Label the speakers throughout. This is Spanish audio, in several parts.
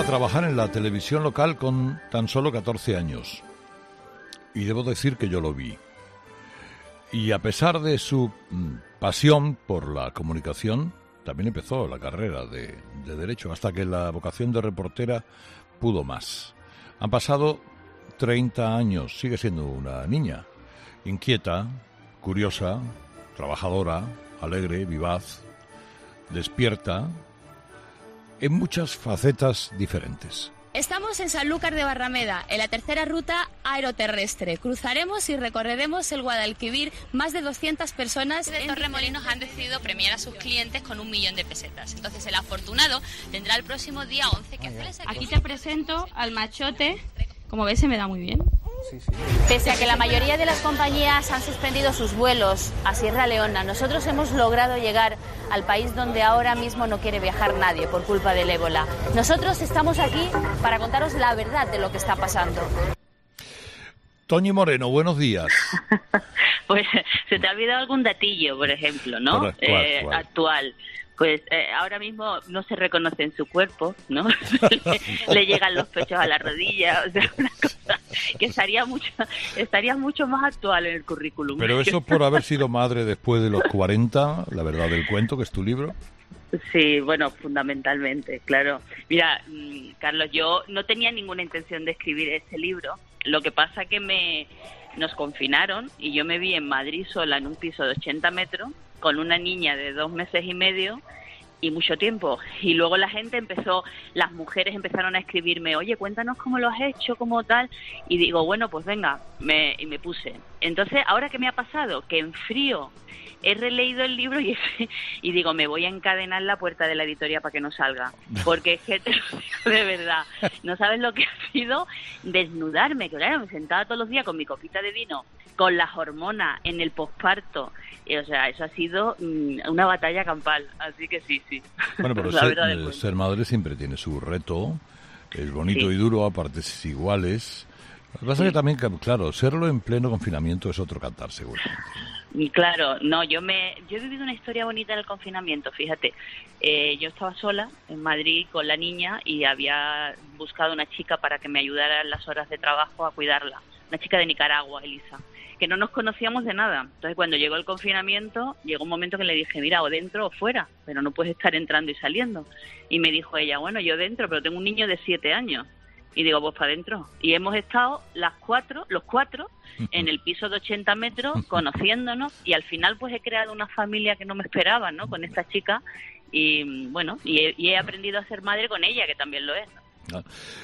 Speaker 1: trabajar en la televisión local con tan solo 14 años. Y debo decir que yo lo vi. Y a pesar de su pasión por la comunicación, también empezó la carrera de Derecho, hasta que la vocación de reportera pudo más. Han pasado 30 años, sigue siendo una niña, inquieta, curiosa, trabajadora, alegre, vivaz, despierta, en muchas facetas diferentes.
Speaker 2: Estamos en Sanlúcar de Barrameda, en la tercera ruta aeroterrestre. Cruzaremos y recorreremos el Guadalquivir. Más de 200 personas de Torremolinos han decidido premiar a sus clientes con 1 millón de pesetas. Entonces el afortunado tendrá el próximo día 11 que hacerles aquí. Aquí te presento al machote. Como ves, se me da muy bien. Sí, sí. Pese a que la mayoría de las compañías han suspendido sus vuelos a Sierra Leona, nosotros hemos logrado llegar al país donde ahora mismo no quiere viajar nadie por culpa del ébola. Nosotros estamos aquí para contaros la verdad de lo que está pasando.
Speaker 1: Toñi Moreno, buenos días.
Speaker 3: Pues se te ha olvidado algún datillo, por ejemplo, ¿no?
Speaker 1: ¿Cuál?
Speaker 3: Actual. Pues ahora mismo no se reconoce en su cuerpo, ¿no? le llegan los pechos a la rodilla, o sea, una cosa que estaría mucho más actual en el currículum.
Speaker 1: Pero eso por haber sido madre después de los 40, La verdad del cuento, que es tu libro.
Speaker 3: Sí, bueno, fundamentalmente, claro. Mira, Carlos, yo no tenía ninguna intención de escribir este libro. Lo que pasa que nos confinaron y yo me vi en Madrid sola en un piso de 80 metros con una niña de 2 meses y medio y mucho tiempo. Y luego las mujeres empezaron a escribirme, oye, cuéntanos cómo lo has hecho, cómo tal. Y digo, bueno, pues venga, y me puse. Entonces, ¿ahora qué me ha pasado? Que en frío he releído el libro y digo, me voy a encadenar la puerta de la editorial para que no salga. Porque es que te lo digo de verdad, no sabes lo que ha sido desnudarme. Claro, me sentaba todos los días con mi copita de vino, con las hormonas en el posparto. O sea, eso ha sido una batalla campal. Así que sí.
Speaker 1: Bueno, pero ser madre siempre tiene su reto. Es bonito y duro a partes iguales. Lo que pasa es que también, claro, serlo en pleno confinamiento es otro cantar, seguramente.
Speaker 3: Claro, no, yo he vivido una historia bonita en el confinamiento, fíjate. Yo estaba sola en Madrid con la niña y había buscado una chica para que me ayudara en las horas de trabajo a cuidarla. Una chica de Nicaragua, Elisa, que no nos conocíamos de nada. Entonces, cuando llegó el confinamiento, llegó un momento que le dije, mira, o dentro o fuera, pero no puedes estar entrando y saliendo. Y me dijo ella, bueno, yo dentro, pero tengo un niño de 7 años. Y digo, pues para adentro. Y hemos estado los cuatro, en el piso de 80 metros, conociéndonos, y al final pues he creado una familia que no me esperaba, ¿no? Con esta chica, y bueno, y he aprendido a ser madre con ella, que también lo es, ¿no?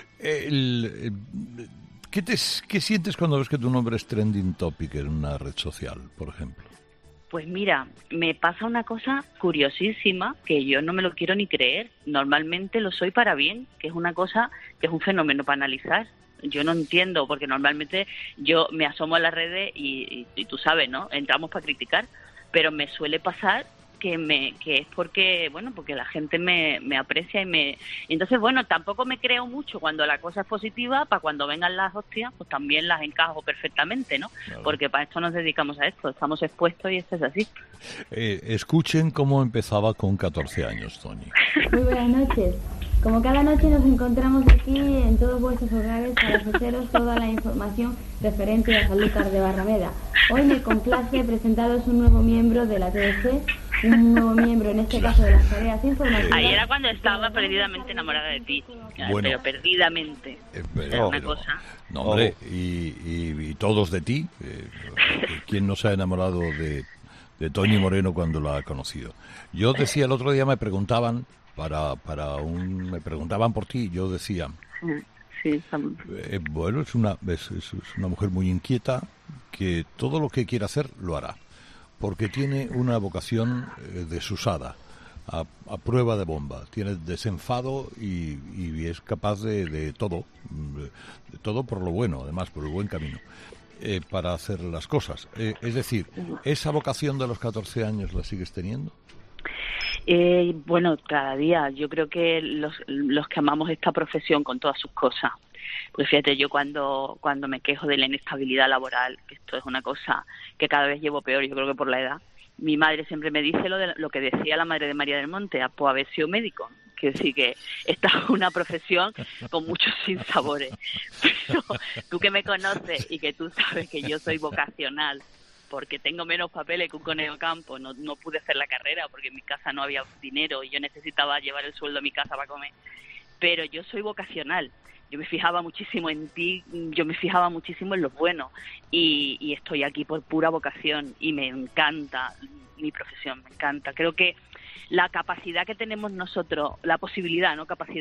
Speaker 1: ¿Qué sientes cuando ves que tu nombre es trending topic en una red social, por ejemplo?
Speaker 3: Pues mira, me pasa una cosa curiosísima que yo no me lo quiero ni creer. Normalmente lo soy para bien, que es una cosa, que es un fenómeno para analizar. Yo no entiendo, porque normalmente yo me asomo a las redes y tú sabes, ¿no? Entramos para criticar, pero me suele pasar que es porque la gente me aprecia y entonces, bueno, tampoco me creo mucho cuando la cosa es positiva, para cuando vengan las hostias, pues también las encajo perfectamente, ¿no? Claro. Porque para esto nos dedicamos a esto, estamos expuestos y esto es así.
Speaker 1: Escuchen cómo empezaba con 14 años, Toñi.
Speaker 4: Muy buenas noches. Como cada noche nos encontramos aquí en todos vuestros hogares para ofreceros toda la información referente a Sanlúcar de Barrameda. Hoy me complace presentaros un nuevo miembro de la TDC, un nuevo miembro en este caso de las tareas informativas.
Speaker 3: Ahí era cuando estaba perdidamente enamorada de ti, bueno, pero perdidamente. Una cosa.
Speaker 1: No, hombre, y todos de ti. ¿Quién no se ha enamorado de Toñi Moreno cuando la ha conocido? Yo decía, el otro día me preguntaban me preguntaban por ti, yo decía, bueno, es una mujer muy inquieta, que todo lo que quiera hacer lo hará, porque tiene una vocación desusada, a prueba de bomba, tiene desenfado y es capaz de todo por lo bueno, además por el buen camino, para hacer las cosas. Es decir, ¿esa vocación de los 14 años la sigues teniendo?
Speaker 3: Bueno, cada día. Yo creo que los que amamos esta profesión con todas sus cosas. Pues fíjate, yo cuando me quejo de la inestabilidad laboral, que esto es una cosa que cada vez llevo peor, yo creo que por la edad, mi madre siempre me dice lo que decía la madre de María del Monte, pues haber sido médico. que sí que esta es una profesión con muchos sinsabores. Pero tú que me conoces y que tú sabes que yo soy vocacional, porque tengo menos papeles que un conejo campo, no pude hacer la carrera porque en mi casa no había dinero y yo necesitaba llevar el sueldo a mi casa para comer. Pero yo soy vocacional. Yo me fijaba muchísimo en ti, yo me fijaba muchísimo en lo bueno y estoy aquí por pura vocación y me encanta mi profesión, me encanta. Creo que la capacidad que tenemos nosotros, la posibilidad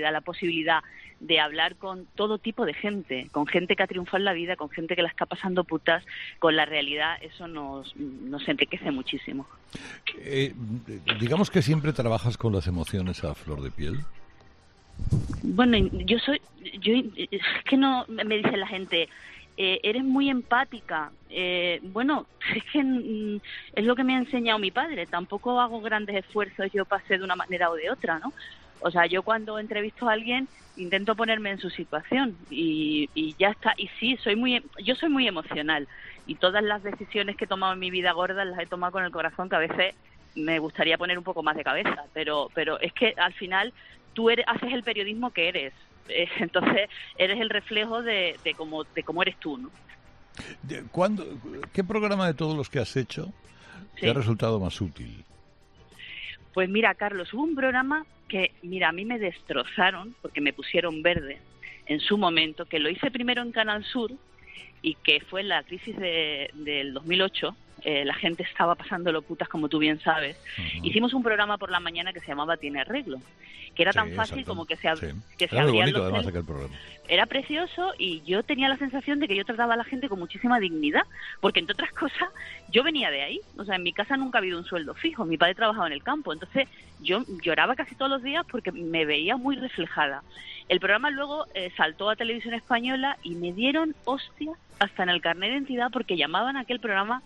Speaker 3: de hablar con todo tipo de gente, con gente que ha triunfado en la vida, con gente que la está pasando putas, con la realidad, eso nos enriquece muchísimo.
Speaker 1: Digamos que siempre trabajas con las emociones a flor de piel.
Speaker 3: Bueno, es que no me dice la gente, eres muy empática. Bueno, es que es lo que me ha enseñado mi padre. Tampoco hago grandes esfuerzos yo para ser de una manera o de otra, ¿no? O sea, yo cuando entrevisto a alguien intento ponerme en su situación y ya está. Y sí, yo soy muy emocional y todas las decisiones que he tomado en mi vida gordas las he tomado con el corazón, que a veces me gustaría poner un poco más de cabeza, pero es que al final tú haces el periodismo que eres, entonces eres el reflejo de cómo eres tú, ¿no?
Speaker 1: ¿Qué programa de todos los que has hecho te ha resultado más útil?
Speaker 3: Pues mira, Carlos, hubo un programa que, mira, a mí me destrozaron porque me pusieron verde en su momento, que lo hice primero en Canal Sur y que fue en la crisis del 2008. La gente estaba pasándolo putas, como tú bien sabes. Uh-huh. Hicimos un programa por la mañana que se llamaba Tiene Arreglo, que era tan fácil como que se abrían
Speaker 1: bonito,
Speaker 3: los
Speaker 1: además, aquel programa.
Speaker 3: Era precioso y yo tenía la sensación de que yo trataba a la gente con muchísima dignidad, porque entre otras cosas yo venía de ahí. O sea, en mi casa nunca ha habido un sueldo fijo, mi padre trabajaba en el campo, entonces yo lloraba casi todos los días porque me veía muy reflejada. El programa luego saltó a Televisión Española y me dieron hostias hasta en el carnet de identidad porque llamaban a aquel programa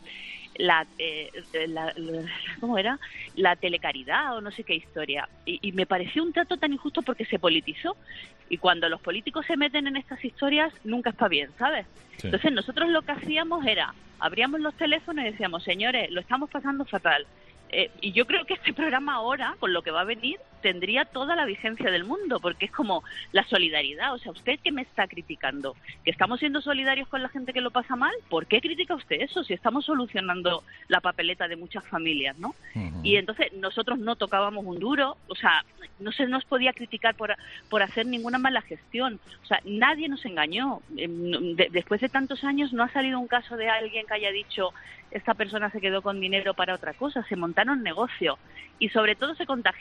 Speaker 3: ¿cómo era? La telecaridad o no sé qué historia. Y me pareció un trato tan injusto porque se politizó. Y cuando los políticos se meten en estas historias, nunca está bien, ¿sabes? Sí. Entonces nosotros lo que hacíamos era, abríamos los teléfonos y decíamos, señores, lo estamos pasando fatal. Y yo creo que este programa ahora, con lo que va a venir, tendría toda la vigencia del mundo, porque es como la solidaridad. O sea, ¿usted qué me está criticando? ¿Que estamos siendo solidarios con la gente que lo pasa mal? ¿Por qué critica usted eso? Si estamos solucionando la papeleta de muchas familias, ¿no? Uh-huh. Y entonces nosotros no tocábamos un duro, o sea, no se nos podía criticar por hacer ninguna mala gestión. O sea, nadie nos engañó. Después de tantos años no ha salido un caso de alguien que haya dicho esta persona se quedó con dinero para otra cosa. Se montaron negocios y sobre todo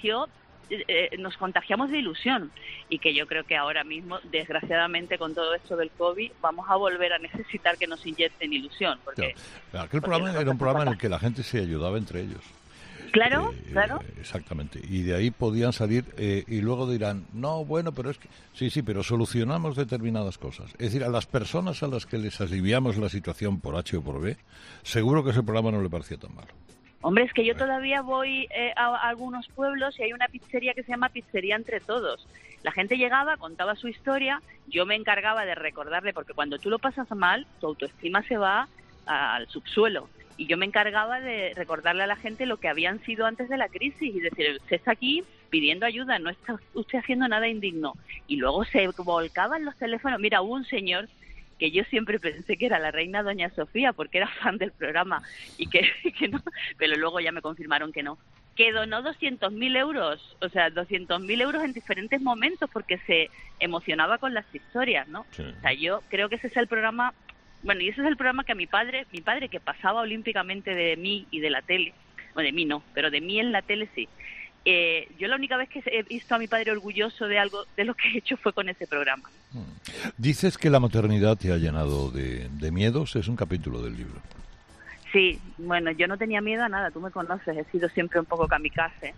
Speaker 3: nos contagiamos de ilusión, y que yo creo que ahora mismo, desgraciadamente, con todo esto del COVID, vamos a volver a necesitar que nos inyecten ilusión. Porque,
Speaker 1: claro. Aquel programa era un programa en el que la gente se ayudaba entre ellos.
Speaker 3: Claro.
Speaker 1: Exactamente. Y de ahí podían salir y luego dirán, no, bueno, pero es que... Sí, pero solucionamos determinadas cosas. Es decir, a las personas a las que les aliviamos la situación por H o por B, seguro que ese programa no le parecía tan malo.
Speaker 3: Hombre, es que yo todavía voy a algunos pueblos y hay una pizzería que se llama Pizzería Entre Todos. La gente llegaba, contaba su historia, yo me encargaba de recordarle, porque cuando tú lo pasas mal, tu autoestima se va al subsuelo. Y yo me encargaba de recordarle a la gente lo que habían sido antes de la crisis y decir, usted está aquí pidiendo ayuda, no está usted haciendo nada indigno. Y luego se volcaban los teléfonos. Mira, hubo un señor que yo siempre pensé que era la reina doña Sofía porque era fan del programa y que no, pero luego ya me confirmaron que no. Que donó 200.000 euros, o sea, 200.000 euros en diferentes momentos porque se emocionaba con las historias, ¿no? Sí. O sea, yo creo que ese es el programa... Bueno, y ese es el programa que a mi padre que pasaba olímpicamente de mí y de la tele, bueno, de mí no, pero de mí en la tele sí. Yo la única vez que he visto a mi padre orgulloso de algo de lo que he hecho fue con ese programa.
Speaker 1: Dices que la maternidad te ha llenado de miedos, es un capítulo del libro.
Speaker 3: Sí, bueno, yo no tenía miedo a nada, tú me conoces, he sido siempre un poco kamikaze.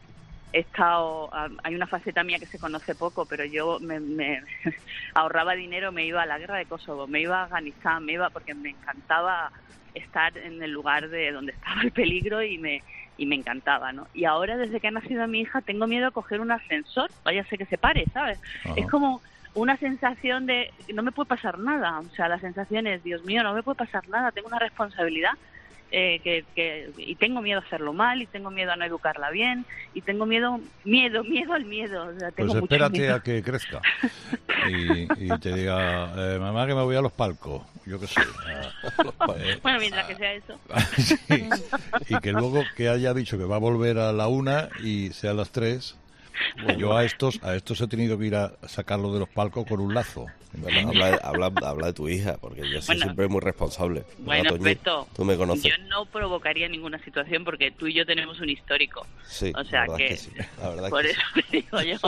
Speaker 3: Hay una faceta mía que se conoce poco, pero yo me ahorraba dinero, me iba a la guerra de Kosovo, me iba a Afganistán, porque me encantaba estar en el lugar de donde estaba el peligro y me encantaba, ¿no? Y ahora, desde que ha nacido mi hija, tengo miedo a coger un ascensor, váyase que se pare, ¿sabes? Ajá. Es como una sensación de no me puede pasar nada, o sea, la sensación es, Dios mío, no me puede pasar nada, tengo una responsabilidad. y tengo miedo a hacerlo mal, y tengo miedo a no educarla bien, y tengo miedo al miedo. O sea, tengo
Speaker 1: pues
Speaker 3: mucho
Speaker 1: espérate
Speaker 3: miedo
Speaker 1: a que crezca y te diga, mamá, que me voy a los palcos, yo qué sé.
Speaker 3: Bueno, mientras que sea eso.
Speaker 1: Sí, y que luego que haya dicho que va a volver a la 1 y sea a las 3. Bueno, yo a estos he tenido que ir a sacarlo de los palcos con un lazo.
Speaker 5: Habla de tu hija, porque yo soy siempre muy responsable.
Speaker 3: Bueno, Beto,
Speaker 5: tú me conoces.
Speaker 3: Yo no provocaría ninguna situación porque tú y yo tenemos un histórico.
Speaker 5: Sí,
Speaker 3: o sea que
Speaker 5: sí. La verdad
Speaker 3: por
Speaker 5: que
Speaker 3: eso te digo yo.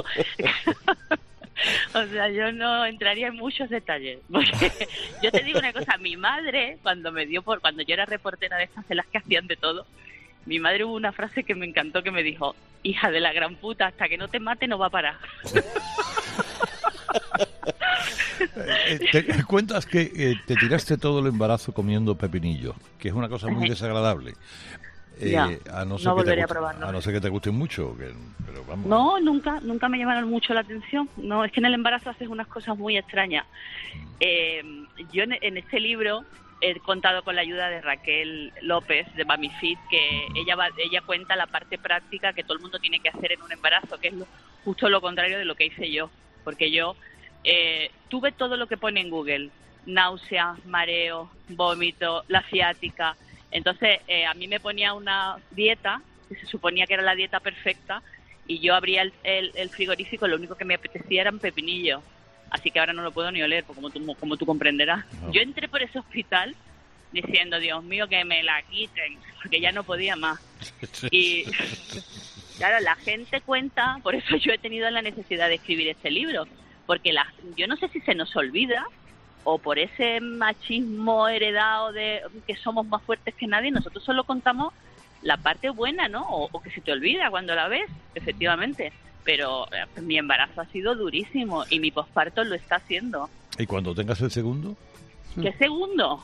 Speaker 3: O sea, yo no entraría en muchos detalles. Porque yo te digo una cosa, mi madre, cuando yo era reportera de estas de las que hacían de todo, mi madre hubo una frase que me encantó, que me dijo: hija de la gran puta, hasta que no te mate no va a parar.
Speaker 1: Te cuentas que te tiraste todo el embarazo comiendo pepinillo, que es una cosa muy desagradable. A no ser que te gusten mucho, pero vamos.
Speaker 3: No, nunca me llamaron mucho la atención. No, es que en el embarazo haces unas cosas muy extrañas. Yo en este libro he contado con la ayuda de Raquel López de Mami Fit, que ella cuenta la parte práctica que todo el mundo tiene que hacer en un embarazo, que es justo lo contrario de lo que hice yo, porque yo tuve todo lo que pone en Google: náuseas, mareo, vómito, la ciática. Entonces a mí me ponía una dieta que se suponía que era la dieta perfecta, y yo abría el frigorífico, lo único que me apetecía eran pepinillos. Así que ahora no lo puedo ni oler, como tú comprenderás. No. Yo entré por ese hospital diciendo: Dios mío, que me la quiten, porque ya no podía más. Y claro, la gente cuenta, por eso yo he tenido la necesidad de escribir este libro, porque yo no sé si se nos olvida, o por ese machismo heredado de que somos más fuertes que nadie, nosotros solo contamos la parte buena, ¿no? O que se te olvida cuando la ves, efectivamente. Pero mi embarazo ha sido durísimo y mi posparto lo está haciendo.
Speaker 1: ¿Y cuando tengas el segundo?
Speaker 3: ¿Qué segundo?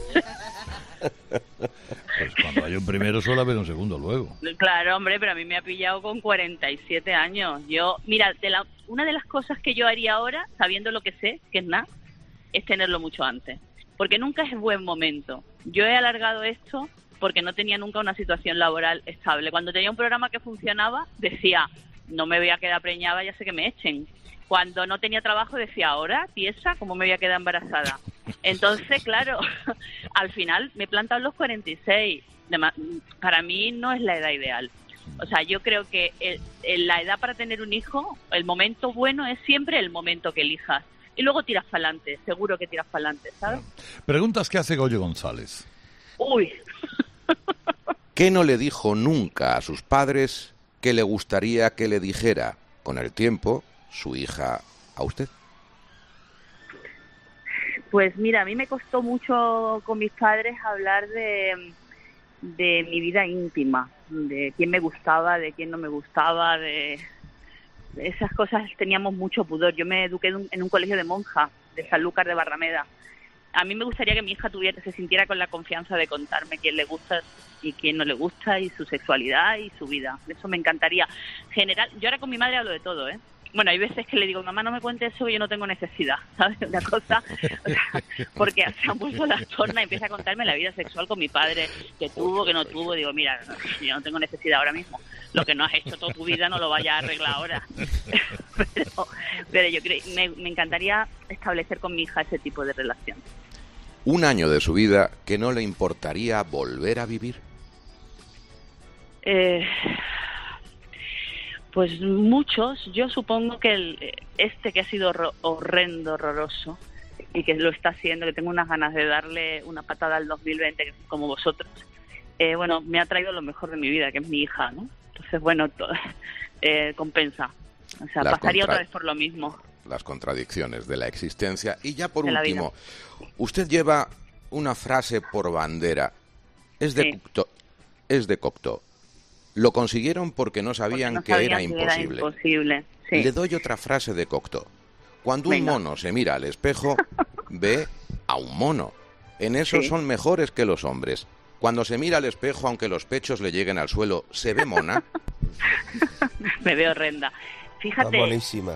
Speaker 1: Pues cuando hay un primero suele haber un segundo luego.
Speaker 3: Claro, hombre, pero a mí me ha pillado con 47 años. Mira, una de las cosas que yo haría ahora, sabiendo lo que sé, que es nada, es tenerlo mucho antes. Porque nunca es buen momento. Yo he alargado esto porque no tenía nunca una situación laboral estable. Cuando tenía un programa que funcionaba, decía: no me voy a quedar preñada, ya sé que me echen. Cuando no tenía trabajo decía: ahora, tiesa, ¿cómo me voy a quedar embarazada? Entonces, claro, al final me he plantado los 46. Para mí no es la edad ideal. O sea, yo creo que la edad para tener un hijo, el momento bueno es siempre el momento que elijas. Y luego tiras para adelante, seguro que tiras para adelante, ¿sabes?
Speaker 1: Preguntas que hace Goyo González.
Speaker 3: Uy.
Speaker 6: ¿Qué no le dijo nunca a sus padres que le gustaría que le dijera con el tiempo su hija a usted?
Speaker 3: Pues mira, a mí me costó mucho con mis padres hablar de mi vida íntima, de quién me gustaba, de quién no me gustaba, de esas cosas teníamos mucho pudor. Yo me eduqué en un colegio de monjas de Sanlúcar de Barrameda. A mí me gustaría que mi hija se sintiera con la confianza de contarme quién le gusta y quién no le gusta, y su sexualidad y su vida. Eso me encantaría. Yo ahora con mi madre hablo de todo, ¿eh? Bueno, hay veces que le digo: mamá, no me cuentes eso, que yo no tengo necesidad, ¿sabes? Una cosa, o sea, porque se han puesto las tornas y empieza a contarme la vida sexual con mi padre, que tuvo, que no tuvo. Digo: mira, yo no tengo necesidad ahora mismo. Lo que no has hecho toda tu vida no lo vayas a arreglar ahora. pero yo creo, me encantaría establecer con mi hija ese tipo de relación.
Speaker 6: ¿Un año de su vida que no le importaría volver a vivir?
Speaker 3: Pues muchos. Yo supongo que que ha sido horrendo, horroroso, y que lo está haciendo, que tengo unas ganas de darle una patada al 2020 como vosotros, bueno, me ha traído lo mejor de mi vida, que es mi hija, ¿no? Entonces, bueno, compensa. O sea, pasaría otra vez por lo mismo.
Speaker 6: Las contradicciones de la existencia. Y ya por último, usted lleva una frase por bandera. Es de Cocteau. Lo consiguieron porque no sabían que era imposible.
Speaker 3: Sí.
Speaker 6: Le doy otra frase de Cocteau. Cuando un mono se mira al espejo, ve a un mono. En eso son mejores que los hombres. Cuando se mira al espejo, aunque los pechos le lleguen al suelo, ¿se ve mona?
Speaker 3: Me veo horrenda. Fíjate.
Speaker 5: Buenísima.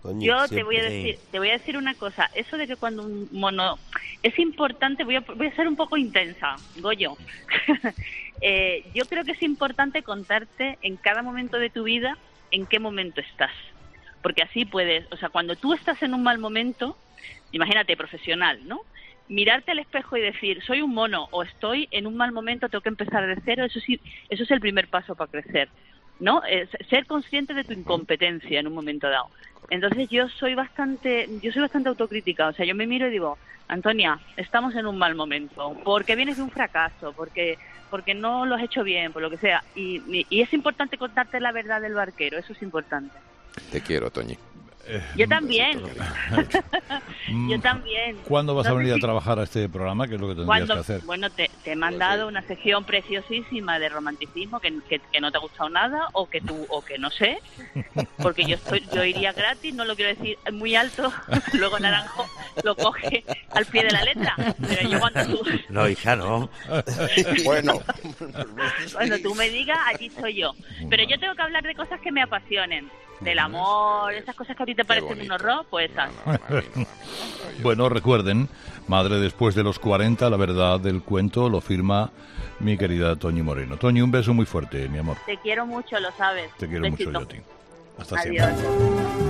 Speaker 5: Toñi,
Speaker 3: yo te voy a decir una cosa. Eso de que cuando un mono es importante, voy a ser un poco intensa, Goyo. Yo creo que es importante contarte en cada momento de tu vida en qué momento estás, porque así puedes, o sea, cuando tú estás en un mal momento, imagínate, profesional, ¿no? Mirarte al espejo y decir, soy un mono o estoy en un mal momento, tengo que empezar de cero, eso es el primer paso para crecer, ¿no? Ser consciente de tu incompetencia en un momento dado. Entonces yo soy bastante autocrítica, o sea, yo me miro y digo, Antonia, estamos en un mal momento, porque vienes de un fracaso, porque no lo has hecho bien, por lo que sea, y es importante contarte la verdad del barquero, eso es importante.
Speaker 6: Te quiero, Toñi.
Speaker 3: Yo también. Yo también.
Speaker 1: ¿Cuándo vas a venir a trabajar a este programa? ¿Qué es lo que tendrías que hacer?
Speaker 3: Bueno, te he mandado una sección preciosísima de romanticismo que no te ha gustado nada o que no sé, porque yo iría gratis, no lo quiero decir muy alto, luego Naranjo lo coge al pie de la letra, pero yo cuando tú...
Speaker 5: No, hija, no.
Speaker 6: Bueno.
Speaker 3: Cuando tú me digas, allí estoy yo. Pero yo tengo que hablar de cosas que me apasionen. Del amor, esas cosas que a ti te parecen un horror, pues esas.
Speaker 1: Bueno, recuerden, Madre después de los 40, la verdad del cuento lo firma mi querida Toñi Moreno. Toñi, un beso muy fuerte, mi amor.
Speaker 3: Te quiero mucho, lo sabes.
Speaker 1: Te quiero mucho yo a ti. Hasta
Speaker 3: Adiós.
Speaker 1: siempre.